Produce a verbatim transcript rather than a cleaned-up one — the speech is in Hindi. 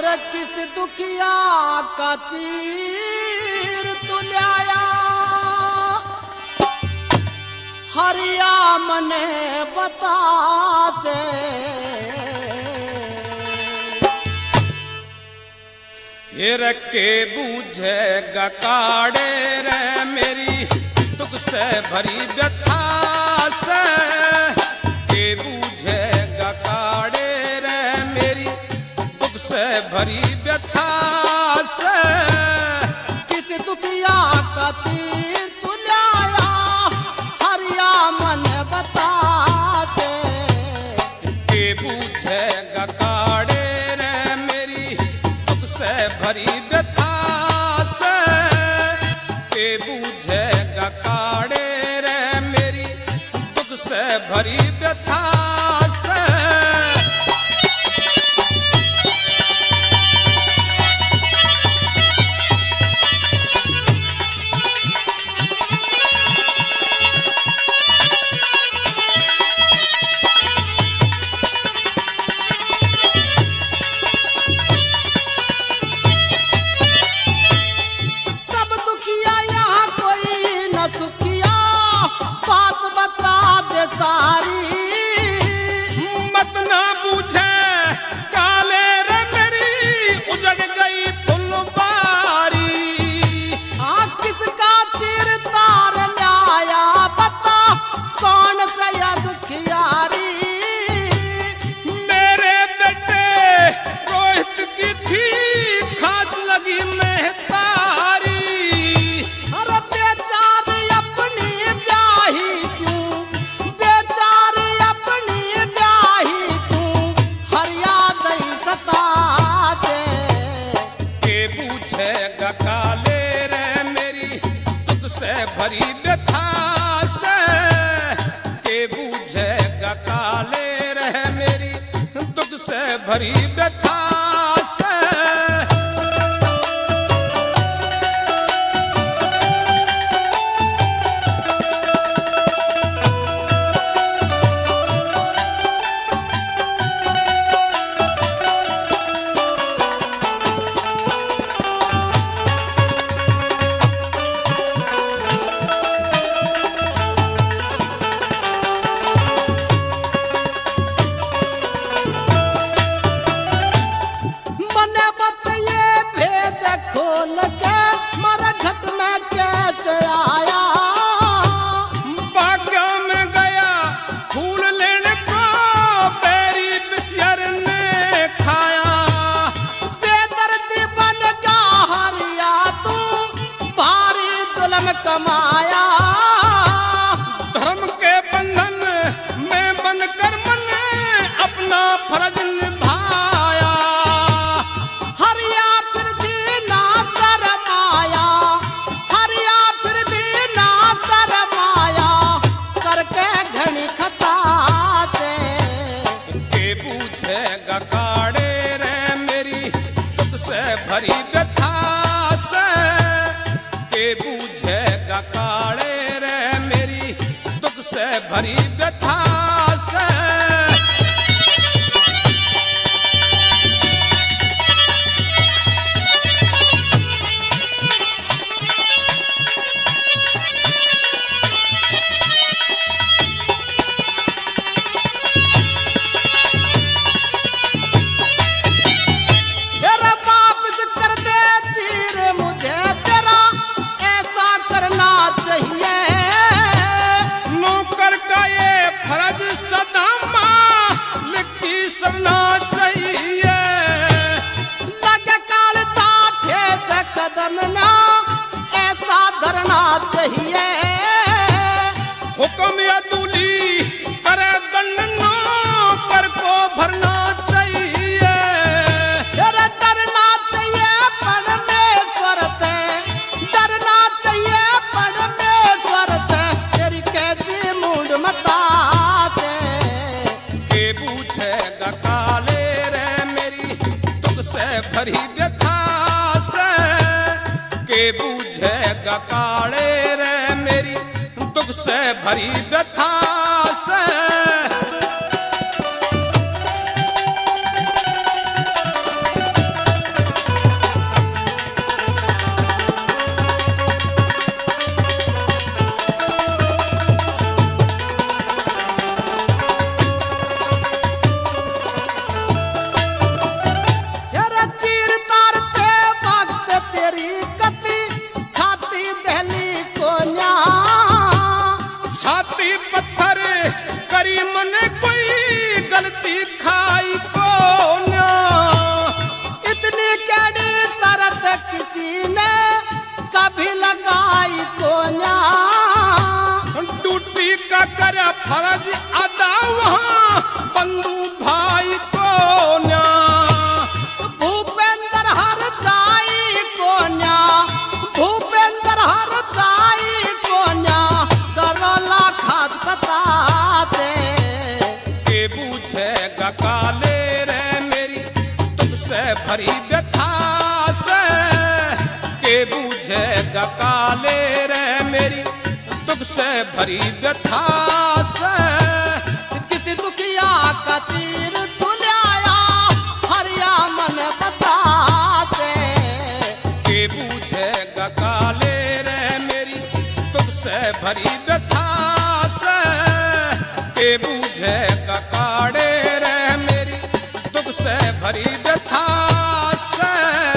अरे किस दुखिया का चीर तू लाया, हरिया मने बता से। हिर के बूझेगा काड़े रे मेरी दुख से भरी व्यथा से, के बूझेगा काड़े रे मेरी दुख से भरी व्यथा से। किस दुखिया का चीर तू लाया, हरिया मन बता से। के बूझेगा काड़े रे मेरी दुख से भरी व्यथा से, के बूझेगा काड़े रे मेरी दुख से भरी व्यथा से। सारी मत ना बूझे काले रे मेरी उजड़ गई फुलबारी। आ किसका चिर तार लाया बता, कौन सा या दुखियारी। मेरे बेटे रोहित की थी खास लगी मेहतारी। अरे बेचारी अपनी ब्याही क्यों, काले रे मेरी दुख से भरी व्यथा से। के बूझेगा काले रे मेरी दुख से भरी व्यथा से। खोल के मरा घट में कैसे आया, बाग में गया फूल लेने को पैरी बिस्यर ने खाया। बेदर्दी बन का हरिया तू भारी जुल्म कमाया। धर्म के बंधन में बनकर मैंने अपना फर्ज निभाया। हरिया फिर भी ना शरमाया, हरिया फिर भी ना शरमाया, करके घनी खता से। के बूझेगा काड़े रे मेरी दुख से भरी व्यथा से। के बूझेगा काड़े रे मेरी दुख से भरी व्यथा से। फर्ज सदा मालिक की सरना चाहिए। लगे काल चाठे से कदम ना ऐसा धरना चाहिए। हुक्म या दूली करे दंड नो कर को भरना चाहिए। डरना चाहिए परमेश्वर से, डरना चाहिए परमेश्वर से। तेरी कैसी मूड मता से। के बूझेगा काले रे मेरी दुख से भरी व्यथा से। के बूझेगा काले रे मेरी दुख से भरी व्यथा से। किसी ने कभी लगाई कोन्या। ड्यूटी का कर फर्ज अदा वहाँ बंधु भाई को न्या। भूपेंद्र हर जाई कोन्या, भूपेंद्र हर जाई कोन्या, करला खास पता से। के बूझेगा काले रे मेरी तुझसे भरी व्यथा से। के बूझेगा काले रे मेरी तुझसे भरी व्यथा से। किसी दुखिया का तीर तुल्याया हरिया मन बता से। के बूझेगा काले रे मेरी तुझसे भरी व्यथा से। के बूझेगा काले रे मेरी तुझसे भरी व्यथा से।